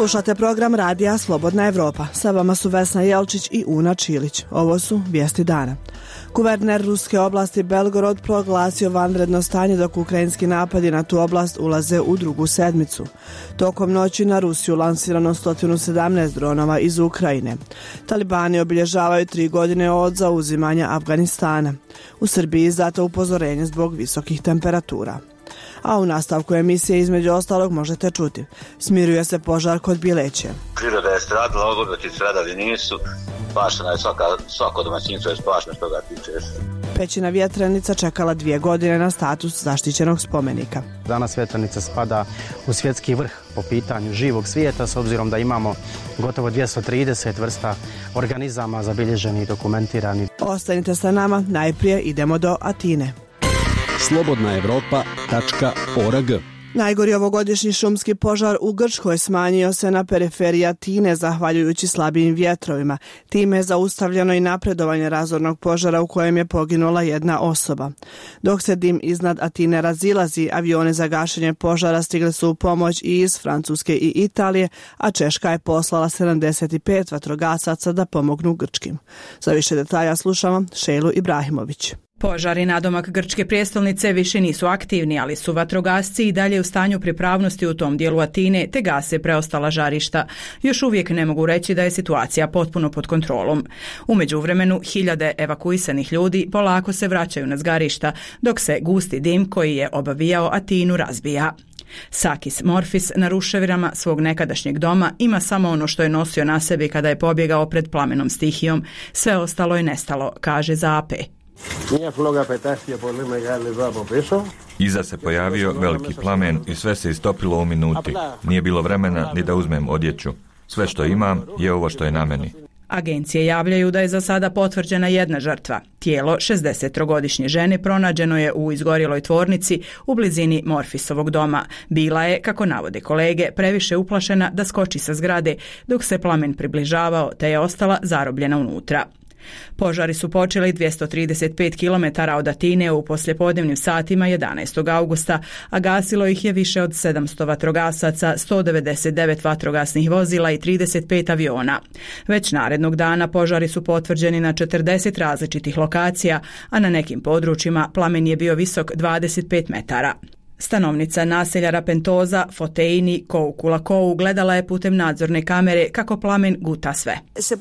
Slušate program radija Slobodna Evropa. Sa vama su Vesna Jelčić i Una Čilić. Ovo su vijesti dana. Guverner ruske oblasti Belgorod proglasio vanredno stanje dok ukrajinski napadi na tu oblast ulaze u drugu sedmicu. Tokom noći na Rusiju lansirano 117 dronova iz Ukrajine. Talibani obilježavaju 3 godine od zauzimanja Afganistana. U Srbiji izdato upozorenje zbog visokih temperatura. A u nastavku emisije između ostalog možete čuti. Smiruje se požar kod Bileće. Priroda je stradala, odgledati stradali nisu. Spašena je svako domaćinstvo je spašeno što ga tiče. Pećina Vjetrenica čekala 2 godine na status zaštićenog spomenika. Danas Vjetrenica spada u svjetski vrh po pitanju živog svijeta s obzirom da imamo gotovo 230 vrsta organizama zabilježenih i dokumentiranih. Ostanite sa nama, najprije idemo do Atine. slobodnaevropa.org. Najgori ovogodišnji šumski požar u Grčkoj smanjio se na periferiji Atine zahvaljujući slabijim vjetrovima. Time je zaustavljeno i napredovanje razornog požara u kojem je poginula 1 osoba. Dok se dim iznad Atine razilazi, avione za gašenje požara stigle su u pomoć i iz Francuske i Italije, a Češka je poslala 75 vatrogasaca da pomognu grčkim. Za više detalja slušamo Šejlu Ibrahimović. Požari nadomak grčke prijestolnice više nisu aktivni, ali su vatrogasci i dalje u stanju pripravnosti u tom dijelu Atine te gase preostala žarišta. Još uvijek ne mogu reći da je situacija potpuno pod kontrolom. U međuvremenu, hiljade evakuisanih ljudi polako se vraćaju na zgarišta, dok se gusti dim koji je obavijao Atinu razbija. Sakis Morfis na ruševinama svog nekadašnjeg doma ima samo ono što je nosio na sebi kada je pobjegao pred plamenom stihijom. Sve ostalo je nestalo, kaže za AP. Iza se pojavio veliki plamen i sve se istopilo u minuti. Nije bilo vremena ni da uzmem odjeću. Sve što imam je ovo što je na meni. Agencije javljaju da je za sada potvrđena 1 žrtva. Tijelo 63-godišnje žene pronađeno je u izgorjeloj tvornici u blizini Morfisovog doma. Bila je, kako navode kolege, previše uplašena da skoči sa zgrade dok se plamen približavao te je ostala zarobljena unutra. Požari su počeli 235 km od Atine u poslijepodnevnim satima 11. augusta, a gasilo ih je više od 700 vatrogasaca, 199 vatrogasnih vozila i 35 aviona. Već narednog dana požari su potvrđeni na 40 različitih lokacija, a na nekim područjima plamen je bio visok 25 metara. Stanovnica naselja Rapentoza, Foteini, Koukulakou gledala je putem nadzorne kamere kako plamen guta sve.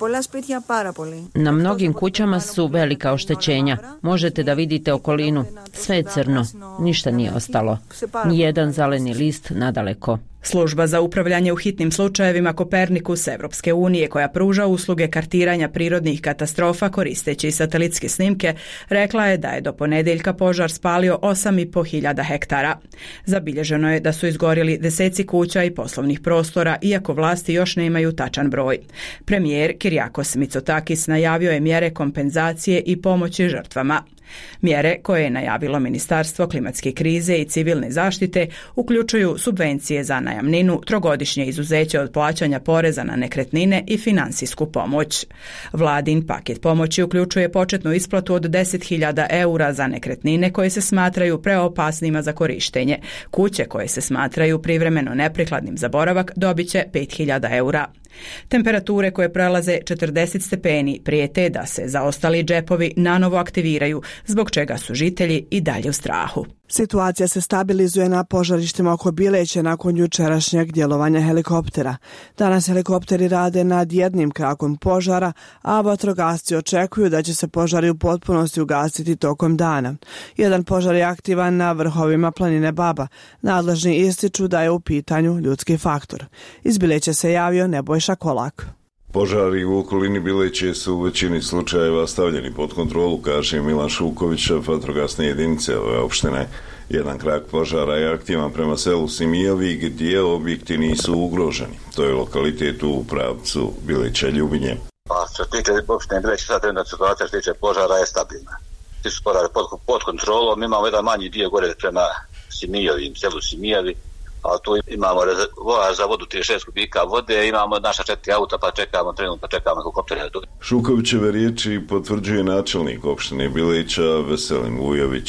Na mnogim kućama su velika oštećenja. Možete da vidite okolinu. Sve je crno. Ništa nije ostalo. Nijedan zeleni list nadaleko. Služba za upravljanje u hitnim slučajevima Kopernikus Evropske unije, koja pruža usluge kartiranja prirodnih katastrofa koristeći satelitske snimke, rekla je da je do ponedjeljka požar spalio 8.500 hektara. Zabilježeno je da su izgorjeli deseci kuća i poslovnih prostora, iako vlasti još nemaju tačan broj. Premijer Kyriakos Mitsotakis najavio je mjere kompenzacije i pomoći žrtvama. Mjere koje je najavilo Ministarstvo klimatske krize i civilne zaštite uključuju subvencije za najamninu, 3-godišnje izuzeće od plaćanja poreza na nekretnine i financijsku pomoć. Vladin paket pomoći uključuje početnu isplatu od 10.000 eura za nekretnine koje se smatraju preopasnima za korištenje. Kuće koje se smatraju privremeno neprikladnim za boravak dobit će 5.000 eura. Temperature koje prelaze 40 stepeni prijete da se zaostali džepovi nanovo aktiviraju, zbog čega su žitelji i dalje u strahu. Situacija se stabilizuje na požarištima oko Bileće nakon jučerašnjeg djelovanja helikoptera. Danas helikopteri rade nad jednim krakom požara, a vatrogasci očekuju da će se požari u potpunosti ugasiti tokom dana. Jedan požar je aktivan na vrhovima planine Baba. Nadležni ističu da je u pitanju ljudski faktor. Iz Bileće se javio Nebojša Kolak. Požari u okolini Bileće su u većini slučajeva stavljeni pod kontrolu, kaže Milan Šuković, vatrogasne jedinice ove opštine. Jedan krak požara je aktivan prema selu Simijevi gdje objekti nisu ugroženi. To je lokalitet u pravcu Bileća-Ljubinje. Pa što se tiče opštine Bileće, sad trenutna situacija što se tiče požara je stabilna. Ti su požari pod kontrolom, imamo jedan manji dio gore prema Simijevi, selu Simijevi. A tu imamo rezervoar za vodu 36 kubika vode, imamo naša 4 auta pa čekamo helikoptere. Šukovićeve riječi potvrđuje načelnik opštine Bileća Veselin Vujović.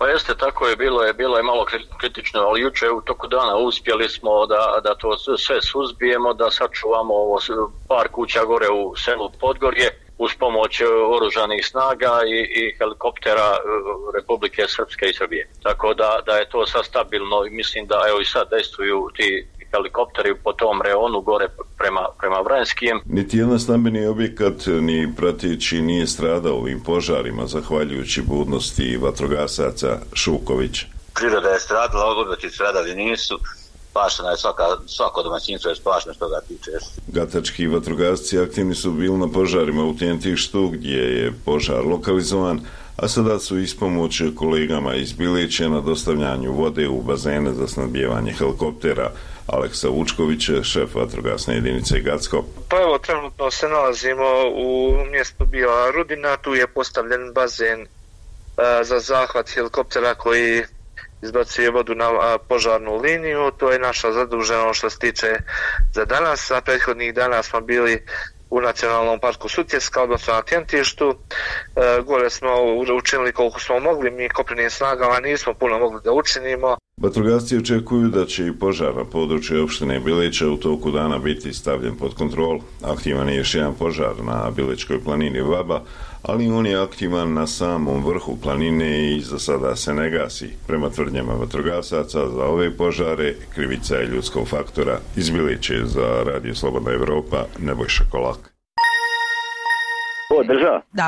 Pa jeste, tako je bilo je malo kritično, ali jučer u toku dana uspjeli smo da to sve suzbijemo, da sačuvamo ovo par kuća gore u selu Podgorje uz pomoć oružanih snaga i helikoptera Republike Srpske i Srbije. Tako da je to sad stabilno i mislim da evo i sad dejstvuju ti helikopteri po tom reonu gore prema Vranjskijem. Niti jedan stambeni objekat ni prateći nije stradao ovim požarima, zahvaljujući budnosti vatrogasaca Šukovića. Priroda je stradala, objekti stradali nisu. Spašena je svako domaćinstvo je spašeno što ga tiče. Gatački vatrogasci aktivni su bili na požarima u Tjentištu gdje je požar lokalizovan, a sada su ispomoć kolegama iz Bileće na dostavljanju vode u bazene za snabdijevanje helikoptera. Aleksa Vučković, šef vatrogasne jedinice Gacko. Pa evo, trenutno se nalazimo u mjestu Bijela Rudina, tu je postavljen bazen za zahvat helikoptera koji izbacuje vodu na požarnu liniju. To je naša zaduženost što se tiče za danas, a prethodnih dana smo bili u Nacionalnom parku Sutjeska, odnosno na Tjentištu. Gore smo učinili koliko smo mogli, mi kopnenim snagama nismo puno mogli da učinimo. Vatrogasci očekuju da će i požar na području opštine Bileća u toku dana biti stavljen pod kontrolu. Aktivan je još jedan požar na Bilečkoj planini Vaba, ali on je aktivan na samom vrhu planine i za sada se ne gasi. Prema tvrdnjama vatrogasaca za ove požare krivica je ljudskog faktora. Iz Bileće za Radio Slobodna Evropa, Nebojša Kolak. Ovo država? Da.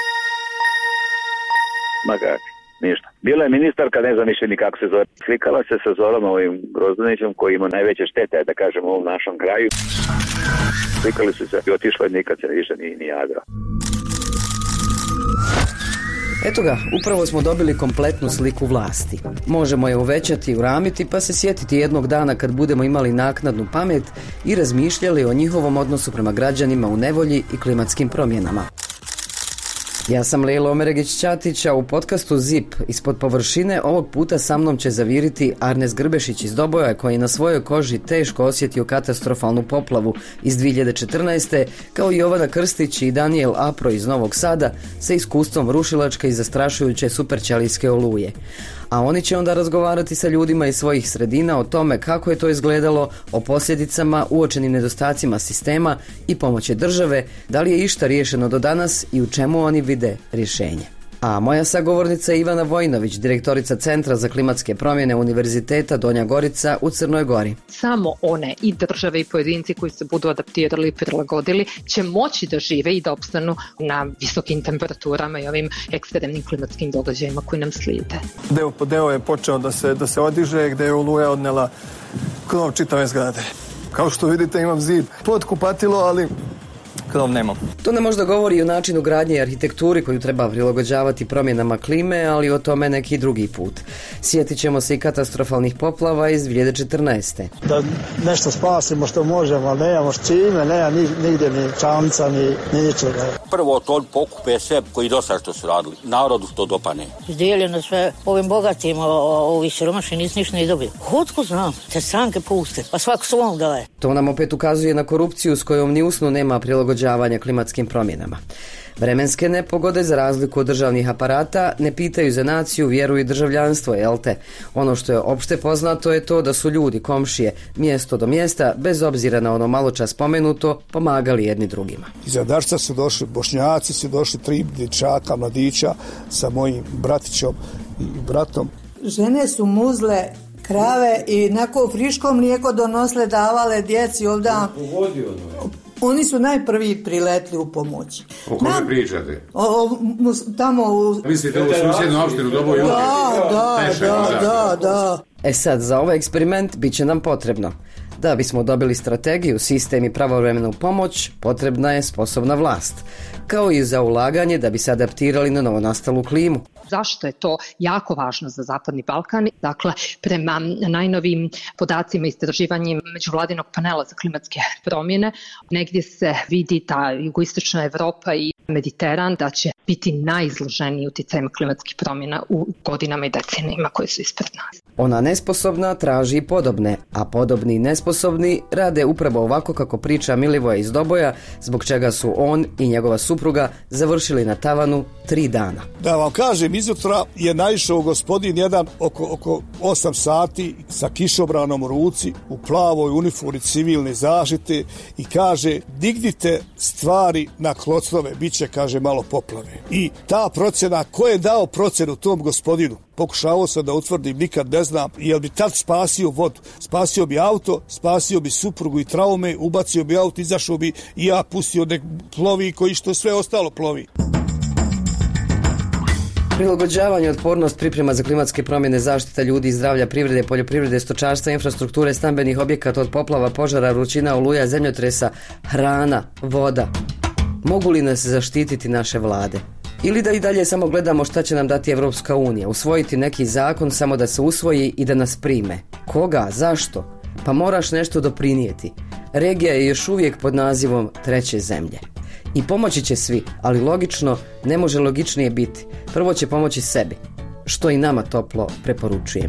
Magak, ništa. Bila je ministarka, ne znam više ni kako se zove. Slikala se sa Zoranom ovim Grozdanićem koji ima najveće štete, da kažem, u ovom našom kraju. Slikali su se i otišla i nikad se više ni jadrao. Eto ga, upravo smo dobili kompletnu sliku vlasti. Možemo je uvećati i uramiti pa se sjetiti jednog dana kad budemo imali naknadnu pamet i razmišljali o njihovom odnosu prema građanima u nevolji i klimatskim promjenama. Ja sam Lejla Omeregić-Ćatić, a u podcastu ZIP ispod površine ovog puta sa mnom će zaviriti Arnes Grbešić iz Doboja koji je na svojoj koži teško osjetio katastrofalnu poplavu iz 2014. kao i Jovana Krstić i Daniel Apro iz Novog Sada sa iskustvom rušilačke i zastrašujuće superćelijske oluje. A oni će onda razgovarati sa ljudima iz svojih sredina o tome kako je to izgledalo, o posljedicama, uočenim nedostacima sistema i pomoći države, da li je išta riješeno do danas i u čemu oni vide rješenje. A moja sagovornica je Ivana Vojnović, direktorica Centra za klimatske promjene Univerziteta Donja Gorica u Crnoj Gori. Samo one i države i pojedinci koji se budu adaptirali i prilagodili će moći da žive i da opstanu na visokim temperaturama i ovim ekstremnim klimatskim događajima koji nam slijede. Deo po deo je počeo da se odiže, gdje je oluja odnela krov čitave zgrade. Kao što vidite imam zid pod kupatilo, ali krov nemam. To nam možda govori i o načinu gradnje i arhitekturi koju treba prilagođavati promjenama klime, ali o tome neki drugi put. Sjetit ćemo se i katastrofalnih poplava iz 2014. Da nešto spasimo što možemo, ali nemamo s čime, nema nigdje ni čamca, ni ničega. Prvo to pokupe sve koji do sada što su radili. Narodu to dopane. Izdijeljeno sve ovim bogatim, ovi siromašni nisu ništa ni dobili. Otko znam, te stranke puste, pa svako svom daje. To nam opet ukazuje na korupciju s kojom ni usnu nema prilagođavanja klimatskim promjenama. Vremenske nepogode, za razliku od državnih aparata, ne pitaju za naciju, vjeru i državljanstvo, jel te? Ono što je opšte poznato je to da su ljudi, komšije, mjesto do mjesta, bez obzira na ono maločas spomenuto, pomagali jedni drugima. Iz Adarca su došli Bošnjaci, su došli 3 dječaka, mladića sa mojim bratićom i bratom. Žene su muzle krave i neko friško mlijeko donosle, davale djeci ovdje. Oni su najprvi priletli u pomoć. O kome pričate? Tamo u... Mislite u susjednu opštinu Doboj? Da. Sad, za ovaj eksperiment bit će nam potrebno. Da bismo dobili strategiju, sistem i pravovremenu pomoć, potrebna je sposobna vlast. Kao i za ulaganje da bi se adaptirali na novonastalu klimu. Zašto je to jako važno za Zapadni Balkan? Dakle, prema najnovim podacima i istraživanjima Međuvladinog panela za klimatske promjene, negdje se vidi ta jugoistočna Evropa i Mediteran da će biti najizloženiji utjecajima klimatskih promjena u godinama i decenijima koje su ispred nas. Ona nesposobna traži podobne, a podobni i nesposobni rade upravo ovako kako priča Milivoje iz Doboja, zbog čega su on i njegova supruga završili na tavanu 3 dana. Da vam kažem, izjutra je naišao gospodin jedan oko 8 sati sa kišobranom u ruci, u plavoj uniformi civilne zaštite i kaže: dignite stvari na klocnove, bit će, kaže, malo poplave. I ta procjena, ko je dao procjenu tom gospodinu? Pokušavao sam da utvrdim, nikad ne znam, jel bi tad spasio vodu. Spasio bi auto, spasio bi suprugu i traume, ubacio bi auto, izašao bi i ja pustio nek plovi koji što sve ostalo plovi. Prilagođavanje, otpornost, priprema za klimatske promjene, zaštita ljudi i zdravlja, privrede, poljoprivrede, stočarstva, infrastrukture, stambenih objekata od poplava, požara, vrućina, oluja, zemljotresa, hrana, voda. Mogu li nas zaštititi naše vlade? Ili da i dalje samo gledamo šta će nam dati Evropska unija, usvojiti neki zakon samo da se usvoji i da nas prime? Koga? Zašto? Pa moraš nešto doprinijeti. Regija je još uvijek pod nazivom treće zemlje. I pomoći će svi, ali logično ne može logičnije biti. Prvo će pomoći sebi, što i nama toplo preporučujem.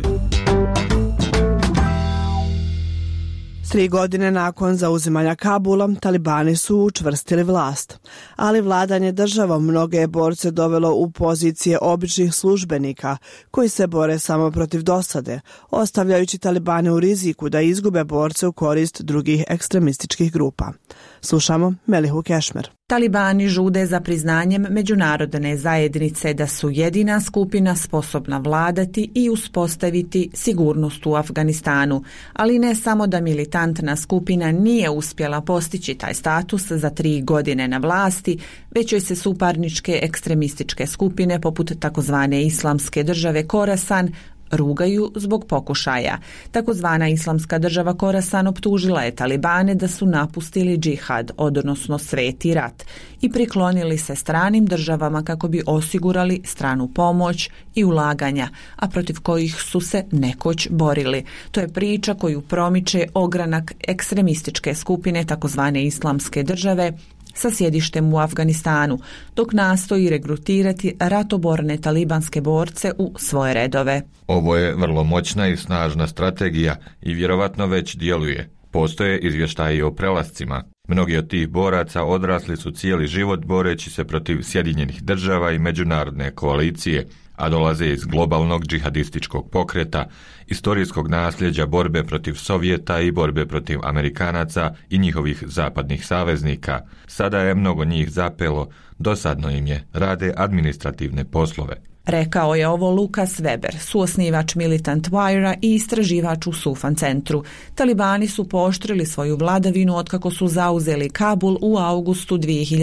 3 godine nakon zauzimanja Kabula, talibani su učvrstili vlast. Ali vladanje državom mnoge je borce dovelo u pozicije običnih službenika koji se bore samo protiv dosade, ostavljajući talibane u riziku da izgube borce u korist drugih ekstremističkih grupa. Slušamo Melihu Kešmer. Talibani žude za priznanjem međunarodne zajednice da su jedina skupina sposobna vladati i uspostaviti sigurnost u Afganistanu, ali ne samo da militantna skupina nije uspjela postići taj status za 3 godine na vlasti, već joj se suparničke ekstremističke skupine poput takozvane Islamske države Khorasan rugaju zbog pokušaja. Takozvana Islamska država Khorasan optužila je talibane da su napustili džihad, odnosno sveti rat, i priklonili se stranim državama kako bi osigurali stranu pomoć i ulaganja, a protiv kojih su se nekoć borili. To je priča koju promiče ogranak ekstremističke skupine takozvane Islamske države sa sjedištem u Afganistanu, dok nastoji regrutirati ratoborne talibanske borce u svoje redove. Ovo je vrlo moćna i snažna strategija i vjerovatno već djeluje. Postoje izvještaji o prelascima. Mnogi od tih boraca odrasli su cijeli život boreći se protiv Sjedinjenih država i međunarodne koalicije, a dolaze iz globalnog džihadističkog pokreta, istorijskog nasljeđa borbe protiv Sovjeta i borbe protiv Amerikanaca i njihovih zapadnih saveznika. Sada je mnogo njih zapelo, dosadno im je, rade administrativne poslove. Rekao je ovo Lukas Weber, suosnivač Militant Wire-a i istraživač u Sufan centru. Talibani su pooštrili svoju vladavinu otkako su zauzeli Kabul u augustu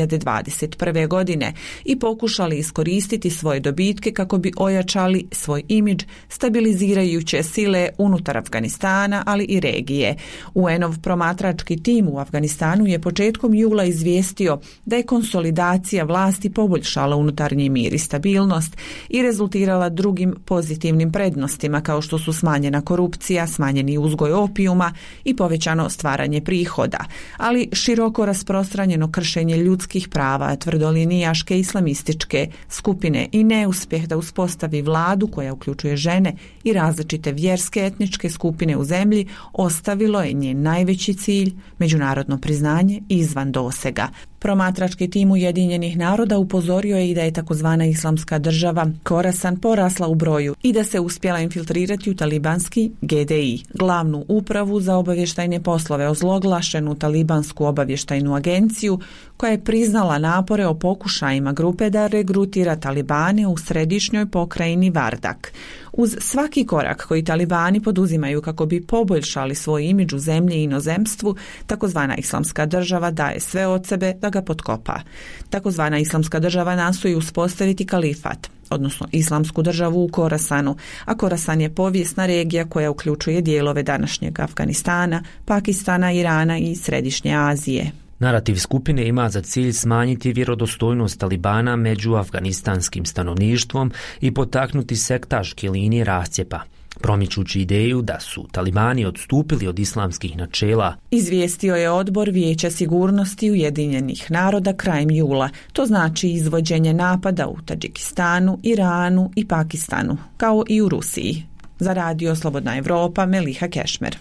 2021. godine i pokušali iskoristiti svoje dobitke kako bi ojačali svoj imidž, stabilizirajuće sile unutar Afganistana, ali i regije. UN-ov promatrački tim u Afganistanu je početkom jula izvijestio da je konsolidacija vlasti poboljšala unutarnji mir i stabilnost i rezultirala drugim pozitivnim prednostima kao što su smanjena korupcija, smanjeni uzgoj opijuma i povećano stvaranje prihoda, ali široko rasprostranjeno kršenje ljudskih prava, tvrdolinijaške islamističke skupine i neuspjeh da uspostavi vladu koja uključuje žene i različite vjerske etničke skupine u zemlji ostavilo je njen najveći cilj, međunarodno priznanje, izvan dosega. Promatrački tim Ujedinjenih naroda upozorio je i da je takozvana Islamska država Khorasan porasla u broju i da se uspjela infiltrirati u talibanski GDI, glavnu upravu za obavještajne poslove, ozloglašenu talibansku obavještajnu agenciju koja je priznala napore o pokušajima grupe da regrutira talibane u središnjoj pokrajini Vardak. Uz svaki korak koji talibani poduzimaju kako bi poboljšali svoj imidž u zemlji i inozemstvu, takozvana Islamska država daje sve od sebe da ga potkopa. Takozvana Islamska država nastoji uspostaviti kalifat, odnosno Islamsku državu u Khorasanu, a Khorasan je povijesna regija koja uključuje dijelove današnjeg Afganistana, Pakistana, Irana i Središnje Azije. Narativ skupine ima za cilj smanjiti vjerodostojnost talibana među afganistanskim stanovništvom i potaknuti sektaške linije rascjepa. promičući ideju da su talibani odstupili od islamskih načela. Izvijestio je odbor Vijeća sigurnosti Ujedinjenih naroda krajem jula. To znači izvođenje napada u Tadžikistanu, Iranu i Pakistanu, kao i u Rusiji. Za Radio Slobodna Evropa, Meliha Kešmer.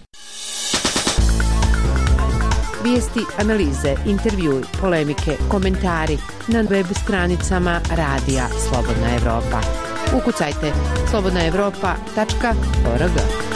Vijesti, analize, intervjui, polemike, komentari na web stranicama Radija Slobodna Evropa. Ukucajte slobodnaevropa.org.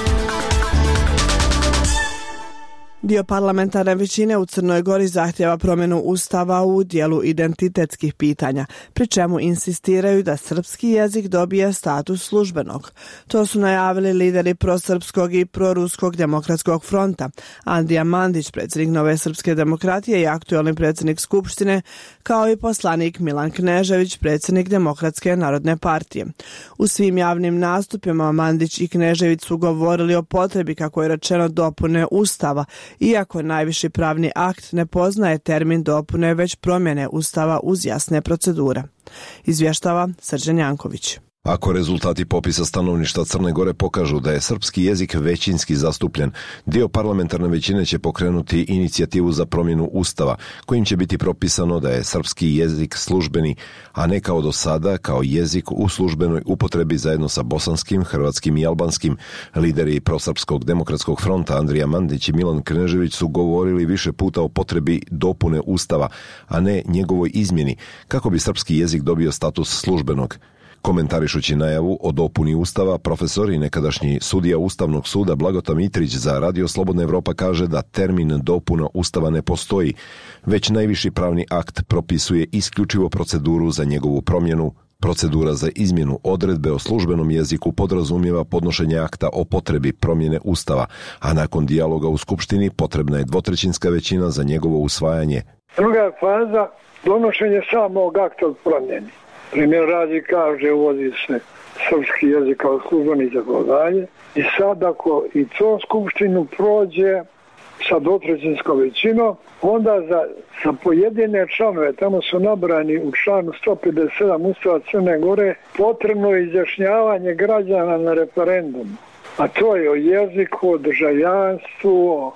Dio parlamentarne većine u Crnoj Gori zahtjeva promjenu ustava u dijelu identitetskih pitanja, pri čemu insistiraju da srpski jezik dobije status službenog. To su najavili lideri prosrpskog i proruskog demokratskog fronta, Andrija Mandić, predsjednik Nove srpske demokratije i aktualni predsjednik Skupštine, kao i poslanik Milan Knežević, predsjednik Demokratske narodne partije. U svim javnim nastupima Mandić i Knežević su govorili o potrebi, kako je rečeno, dopune ustava, iako najviši pravni akt ne poznaje termin dopune, već promjene ustava uz jasne procedure. Izvještava Srđan Janković. Ako rezultati popisa stanovništva Crne Gore pokažu da je srpski jezik većinski zastupljen, dio parlamentarne većine će pokrenuti inicijativu za promjenu ustava, kojim će biti propisano da je srpski jezik službeni, a ne kao do sada, kao jezik u službenoj upotrebi zajedno sa bosanskim, hrvatskim i albanskim. Lideri prosrpskog demokratskog fronta Andrija Mandić i Milan Knežević su govorili više puta o potrebi dopune ustava, a ne njegovoj izmjeni, kako bi srpski jezik dobio status službenog. Komentarišući najavu o dopuni ustava, profesor i nekadašnji sudija Ustavnog suda Blagota Mitrić za Radio Slobodna Evropa kaže da termin dopuna ustava ne postoji, već najviši pravni akt propisuje isključivo proceduru za njegovu promjenu. Procedura za izmjenu odredbe o službenom jeziku podrazumijeva podnošenje akta o potrebi promjene ustava, a nakon dijaloga u Skupštini potrebna je dvotrećinska većina za njegovo usvajanje. Druga faza, donošenje samog akta od promjeni. Primjer radi, kaže, uvodi se srpski jezik kao službeni zakonodavlje i sad ako i to Skupštinu prođe sa dvotrećinskom većinom, onda za pojedine članove, tamo su nabrani u članu 157 Ustava Crne Gore, potrebno izjašnjavanje građana na referendumu. A to je o jeziku, o državljanstvu,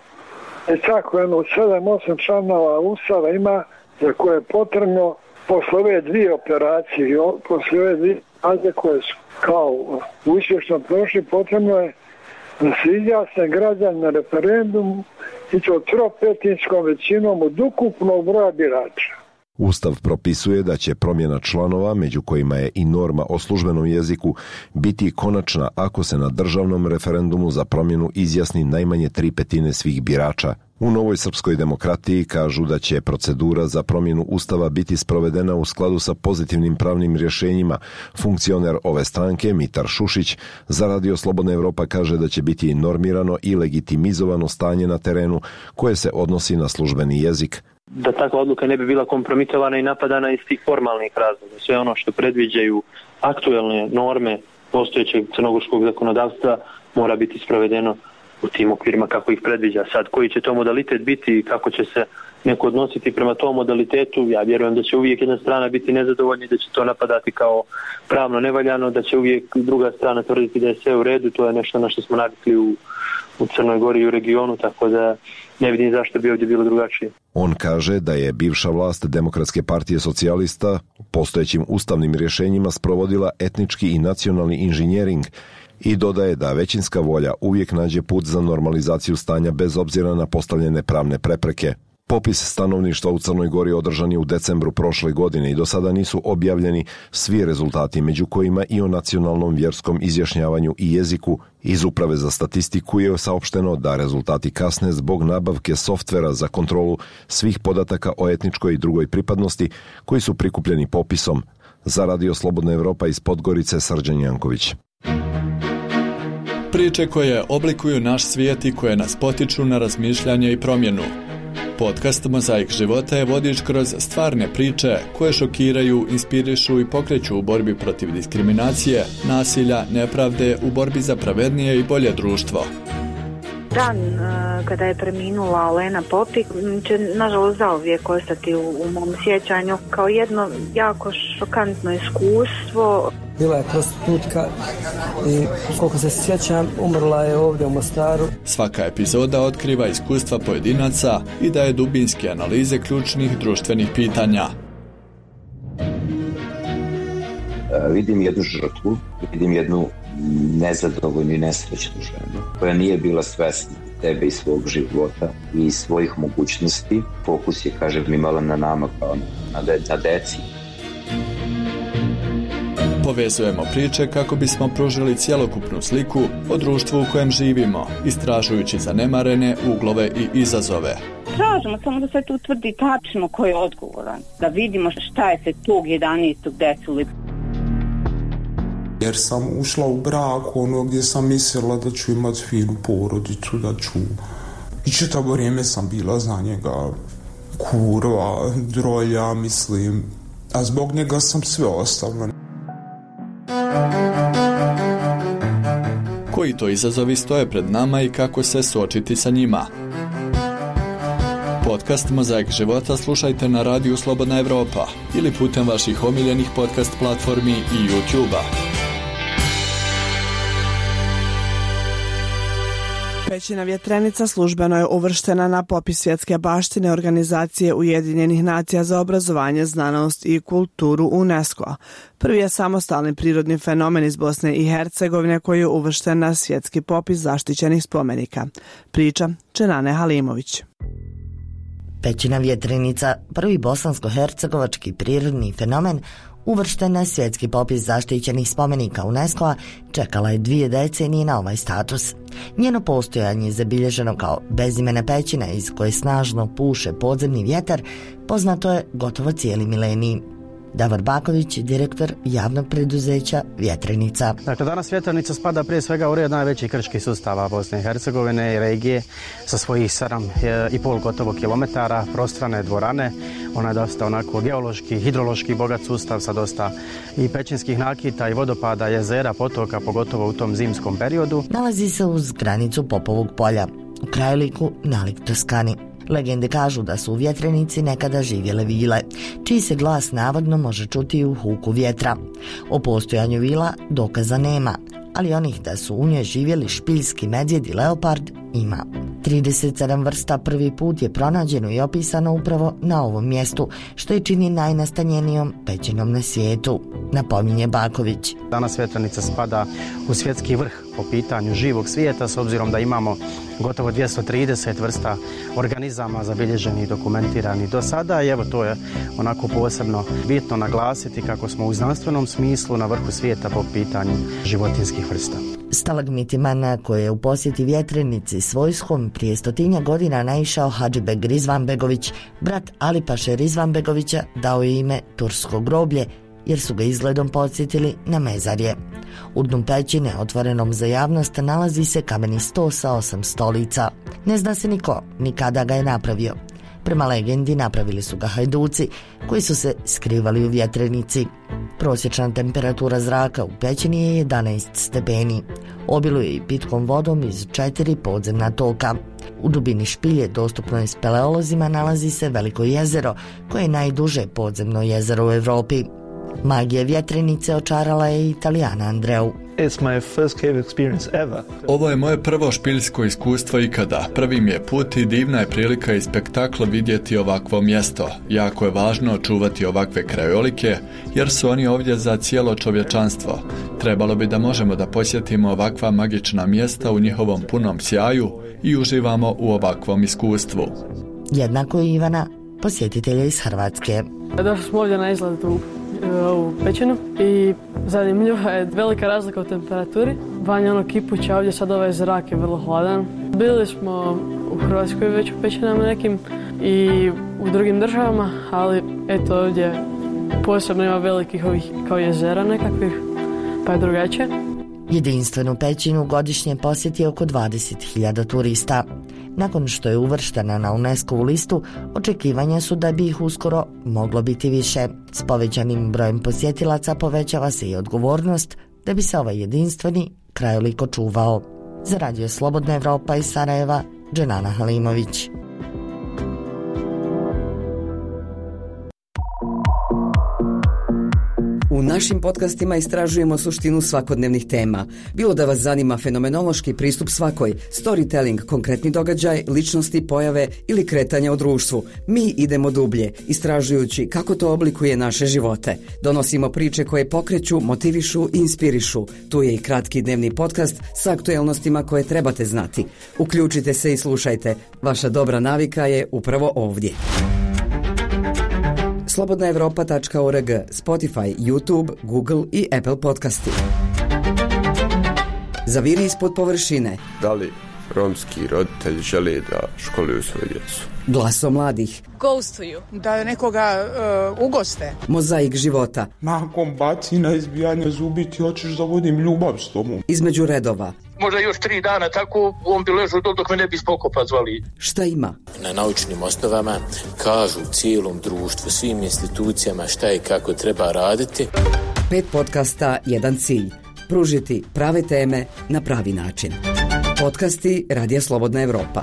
tako jedno od 7-8 članova Ustava ima za koje je potrebno posle ove dvije operacije, posle ove dvije faze koje su kao uspješno prošli, potrebno je da se izjasne građani na referendumu i to tropetinskom većinom od ukupnog broja birača. Ustav propisuje da će promjena članova, među kojima je i norma o službenom jeziku, biti konačna ako se na državnom referendumu za promjenu izjasni najmanje 3/5 svih birača. U Novoj srpskoj demokratiji kažu da će procedura za promjenu ustava biti sprovedena u skladu sa pozitivnim pravnim rješenjima. Funkcioner ove stranke, Mitar Šušić, za Radio Slobodna Evropa kaže da će biti normirano i legitimizovano stanje na terenu koje se odnosi na službeni jezik. Da takva odluka ne bi bila kompromitovana i napadana iz tih formalnih razloga. Sve ono što predviđaju aktuelne norme postojećeg crnogorskog zakonodavstva mora biti sprovedeno u tim okvirima kako ih predviđa. Sad, koji će to modalitet biti i kako će se neko odnositi prema tom modalitetu, ja vjerujem da će uvijek jedna strana biti nezadovoljna i da će to napadati kao pravno nevaljano, da će uvijek druga strana tvrditi da je sve u redu. To je nešto na što smo navikli u Crnoj Gori i u regionu, tako da ne vidim zašto bi ovdje bilo drugačije. On kaže da je bivša vlast Demokratske partije socijalista postojećim ustavnim rješenjima sprovodila etnički i nacionalni inženjering i dodaje da većinska volja uvijek nađe put za normalizaciju stanja bez obzira na postavljene pravne prepreke. Popis stanovništva u Crnoj Gori održan je u decembru prošle godine i do sada nisu objavljeni svi rezultati, među kojima i o nacionalnom vjerskom izjašnjavanju i jeziku. Iz Uprave za statistiku je saopšteno da rezultati kasne zbog nabavke softvera za kontrolu svih podataka o etničkoj i drugoj pripadnosti koji su prikupljeni popisom. Za Radio Slobodna Evropa iz Podgorice, Srđan Janković. Priče koje oblikuju naš svijet i koje nas potiču na razmišljanje i promjenu. Podcast Mozaik života je vodič kroz stvarne priče koje šokiraju, inspirišu i pokreću u borbi protiv diskriminacije, nasilja, nepravde, u borbi za pravednije i bolje društvo. Dan kada je preminula Olena Popik će nažalost zauvijek ostati u mom sjećanju kao jedno jako šokantno iskustvo. Bila je prostitutka i koliko se sjećam, umrla je ovdje u Mostaru. Svaka epizoda otkriva iskustva pojedinaca i daje dubinske analize ključnih društvenih pitanja. Vidim jednu žrtvu, vidim jednu nezadovoljnu i nesrećnu ženu koja nije bila svesna tebe i svog života i svojih mogućnosti. Fokus je, kažem, imala na nama kao na deci. Povezujemo priče kako bismo pružili cjelokupnu sliku o društvu u kojem živimo, istražujući zanemarene uglove i izazove. Tražimo samo da se tu utvrdi tačno ko je odgovoran, da vidimo šta je se tog 11. desilo. Jer sam ušla u brak gdje sam mislila da ću imati finu porodicu, da ću... I čitavo vrijeme sam bila za njega kurva, drolja, mislim. A zbog njega sam sve ostavila. Koji to izazovi stoje pred nama i kako se suočiti sa njima? Podcast Mozaik života slušajte na radiju Slobodna Evropa ili putem vaših omiljenih podcast platformi i YouTube-a. Pećina Vjetrenica službeno je uvrštena na popis svjetske baštine Organizacije Ujedinjenih nacija za obrazovanje, znanost i kulturu UNESCO. Prvi je samostalni prirodni fenomen iz Bosne i Hercegovine koji je uvršten na svjetski popis zaštićenih spomenika. Priča Čenane Halimović. Pećina Vjetrenica, prvi bosansko-hercegovački prirodni fenomen, uvršten na svjetski popis zaštićenih spomenika UNESCO-a, čekala je 2 decenije na ovaj status. Njeno postojanje je zabilježeno kao bezimena pećina iz koje snažno puše podzemni vjetar, poznato je gotovo cijeli milenij. Davor Baković, direktor javnog preduzeća Vjetrenica. Dakle, danas Vjetrenica spada prije svega u red najvećih krških sustava Bosne i Hercegovine i regije sa svojih 7,5 gotovo kilometara prostrane dvorane. Ona je dosta onako geološki, hidrološki bogat sustav sa dosta i pećinskih nakita i vodopada, jezera, potoka, pogotovo u tom zimskom periodu. Nalazi se uz granicu Popovog polja, u krajoliku nalik Toskani. Legende kažu da su u Vjetrenici nekada živjele vile, čiji se glas navodno može čuti u huku vjetra. O postojanju vila dokaza nema, ali onih da su u njoj živjeli špiljski medvjed i leopard ima. 37 vrsta prvi put je pronađeno i opisano upravo na ovom mjestu, što je čini najnastanjenijom pećinom na svijetu, napominje Baković. Danas Vjetrenica spada u svjetski vrh po pitanju živog svijeta, s obzirom da imamo gotovo 230 vrsta organizama zabilježeni i dokumentirani do sada. I evo, to je onako posebno bitno naglasiti kako smo u znanstvenom smislu na vrhu svijeta po pitanju životinjskih vrsta. Stalagmitima na koje je u posjeti Vjetrenici s vojskom prije 100 godina naišao Hadžibek Rizvanbegović, brat Alipaše Rizvanbegovića, dao je ime Tursko groblje, jer su ga izgledom podsjetili na mezarje. U dnu pećine, otvorenom za javnost, nalazi se kameni sto sa 8 stolica. Ne zna se niko, ni kada ga je napravio. Prema legendi napravili su ga hajduci, koji su se skrivali u Vjetrenici. Prosječna temperatura zraka u pećini je 11 stepeni. Obiluje i pitkom vodom iz 4 podzemna toka. U dubini špilje, dostupnoj speleolozima, nalazi se veliko jezero, koje je najduže podzemno jezero u Evropi. Magija Vjetrenice očarala je Italijana Andreu. Ovo je moje prvo špiljsko iskustvo ikada. Prvi mi je put i divna je prilika i spektakl vidjeti ovakvo mjesto. Jako je važno čuvati ovakve krajolike, jer su oni ovdje za cijelo čovječanstvo. Trebalo bi da možemo da posjetimo ovakva magična mjesta u njihovom punom sjaju i uživamo u ovakvom iskustvu. Jednako i Ivana, posjetitelja iz Hrvatske. Došli smo ovdje na izgled u pećinu i zanimljiva je velika razlika u temperaturi. Vanje ono kipuće, ovdje sad ovaj zrak je vrlo hladan. Bili smo u Hrvatskoj već u pećinama nekim i u drugim državama, ali eto ovdje posebno ima velikih ovih kao jezera nekakvih, pa je drugačije. Jedinstvenu pećinu godišnje posjeti oko 20.000 turista. Nakon što je uvrštena na UNESCO-vu listu, očekivanja su da bi ih uskoro moglo biti više. S povećanim brojem posjetilaca povećava se i odgovornost da bi se ovaj jedinstveni krajolik očuvao. Za Radio Slobodna Evropa iz Sarajeva, Dženana Halimović. U našim podcastima istražujemo suštinu svakodnevnih tema. Bilo da vas zanima fenomenološki pristup svakoj, storytelling, konkretni događaj, ličnosti, pojave ili kretanja u društvu. Mi idemo dublje, istražujući kako to oblikuje naše živote. Donosimo priče koje pokreću, motivišu i inspirišu. Tu je i kratki dnevni podcast sa aktuelnostima koje trebate znati. Uključite se i slušajte. Vaša dobra navika je upravo ovdje. slobodnaevropa.org, Spotify, YouTube, Google i Apple podcasti. Zaviri ispod površine. Da li romski roditelji žele da školuju svoju djecu? Glasom mladih. Ghostuju, da nekoga ugoste. Mozaik života. Nakon bacina, izbijanja zubi, ti hoćeš da vodim ljubav s tobom. Između redova. Možda još 3 dana tako, on bi ležao dok me ne bi spokopa zvali. Šta ima? Na naučnim osnovama kažu cijelom društvu, svim institucijama šta i kako treba raditi. 5 podcasta, jedan cilj. Pružiti prave teme na pravi način. Podcasti Radija Slobodna Evropa.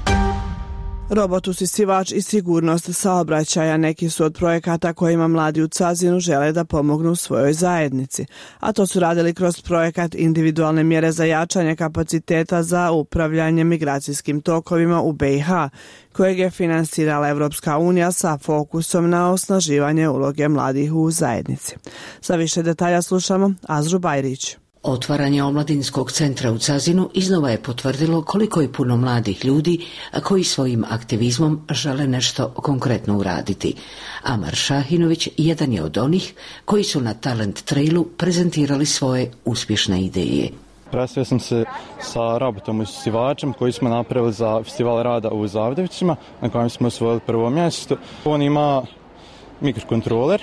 Robot usisivač i sigurnost saobraćaja neki su od projekata kojima mladi u Cazinu žele da pomognu svojoj zajednici, a to su radili kroz projekat individualne mjere za jačanje kapaciteta za upravljanje migracijskim tokovima u BiH, kojeg je finansirala Evropska unija sa fokusom na osnaživanje uloge mladih u zajednici. Za više detalja slušamo Azru Bajrić. Otvaranje omladinskog centra u Cazinu iznova je potvrdilo koliko je puno mladih ljudi koji svojim aktivizmom žele nešto konkretno uraditi. Amar Šahinović jedan je od onih koji su na Talent Trailu prezentirali svoje uspješne ideje. Predstavio sam se sa robotom usisivačem koji smo napravili za festival rada u Zavdevićima, na kojem smo osvojili prvo mjesto. On ima mikrokontroler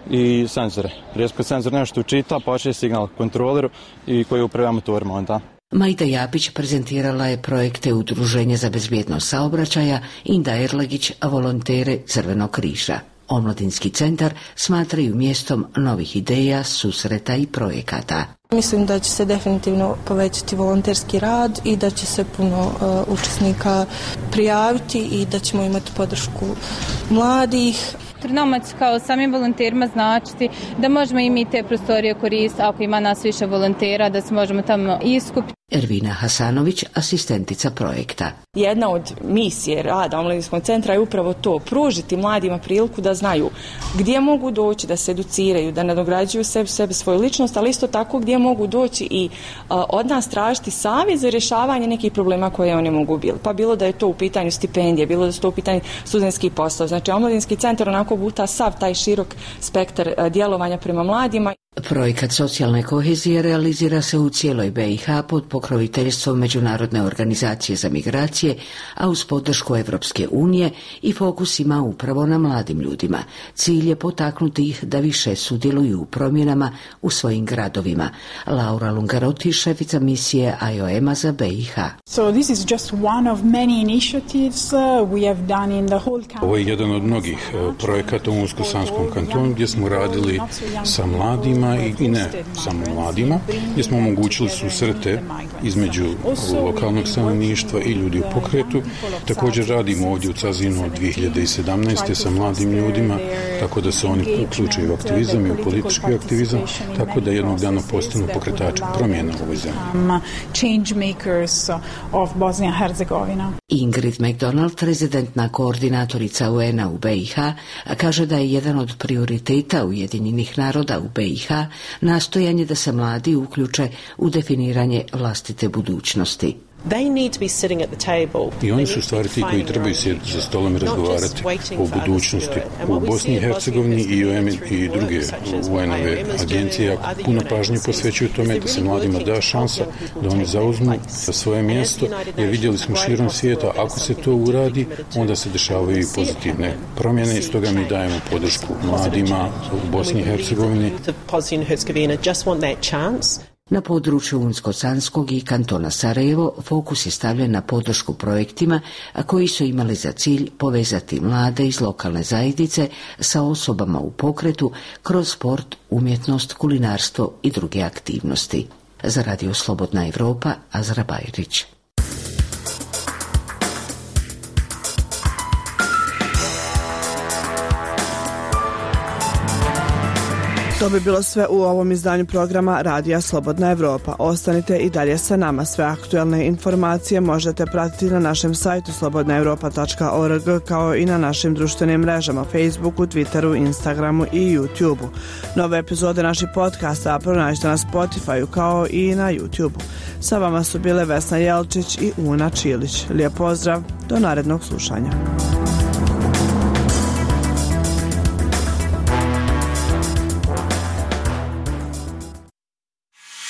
i senzore. Rijetko senzor nešto učita, pošalje signal kontroleru i koji upravlja motorima onda. Majda Japić prezentirala je projekte Udruženja za bezbjednost saobraćaja, Inda Erlegić, volontere Crvenog križa. Omladinski centar smatraju mjestom novih ideja, susreta i projekata. Mislim da će se definitivno povećati volonterski rad i da će se puno učesnika prijaviti i da ćemo imati podršku mladih. Nama kao samim volonterima značiti da možemo i mi te prostorije koristiti ako ima nas više volontera, da se možemo tamo iskupiti. Ervina Hasanović, asistentica projekta. Jedna od misije rada omladinskog centra je upravo to, pružiti mladima priliku da znaju gdje mogu doći, da se educiraju, da nadograđuju sebe svoju ličnost, ali isto tako gdje mogu doći i od nas tražiti savjet za rješavanje nekih problema koje oni mogu biti. Pa bilo da je to u pitanju stipendije, bilo da su to u pitanju studentskih poslova. Znači, omladinski centar onako buta sav taj širok spektar djelovanja prema mladima. Projekat socijalne kohezije realizira se u cijeloj BiH pod pokroviteljstvom Međunarodne organizacije za migracije, a uz podršku Evropske unije i fokus ima upravo na mladim ljudima. Cilj je potaknuti ih da više sudjeluju u promjenama u svojim gradovima. Laura Lungarotti, šefica misije IOM-a za BiH. Ovo je jedan od mnogih projekata u Unsko-Sanskom kantonu gdje smo radili sa mladima i ne samo mladima, gdje smo omogućili susrete između lokalnog stanovništva i ljudi u pokretu. Također radimo ovdje u Cazinu od 2017. sa mladim ljudima, tako da se oni uključuju u aktivizam i u politički aktivizam, tako da jednog dana postanu pokretači promjena u ovoj zemlji. Ingrid McDonald, rezidentna koordinatorica UN-a u BiH, kaže da je jedan od prioriteta Ujedinjenih naroda u BiH nastojanje da se mladi uključe u definiranje vlastite budućnosti. I oni su stvari ti koji trebaju sjediti za stolom i razgovarati o budućnosti. U Bosni i Hercegovini i IOM i druge UN-ove agencije puno pažnje posvećuju tome da se mladima da šansa da oni zauzmu svoje mjesto, jer vidjeli smo širom svijeta, ako se to uradi, onda se dešavaju i pozitivne promjene i stoga mi dajemo podršku mladima u Bosni i Hercegovini. Na području Unsko-Sanskog i kantona Sarajevo fokus je stavljen na podršku projektima koji su imali za cilj povezati mlade iz lokalne zajednice sa osobama u pokretu kroz sport, umjetnost, kulinarstvo i druge aktivnosti. Za Radio Slobodna Evropa, Azra Bajrić. To bi bilo sve u ovom izdanju programa Radija Slobodna Evropa. Ostanite i dalje sa nama. Sve aktuelne informacije možete pratiti na našem sajtu slobodnaevropa.org kao i na našim društvenim mrežama Facebooku, Twitteru, Instagramu i YouTubeu. Nove epizode naših podcasta pronađite na Spotifyu kao i na YouTubeu. Sa vama su bile Vesna Jelčić i Una Čilić. Lijep pozdrav, do narednog slušanja.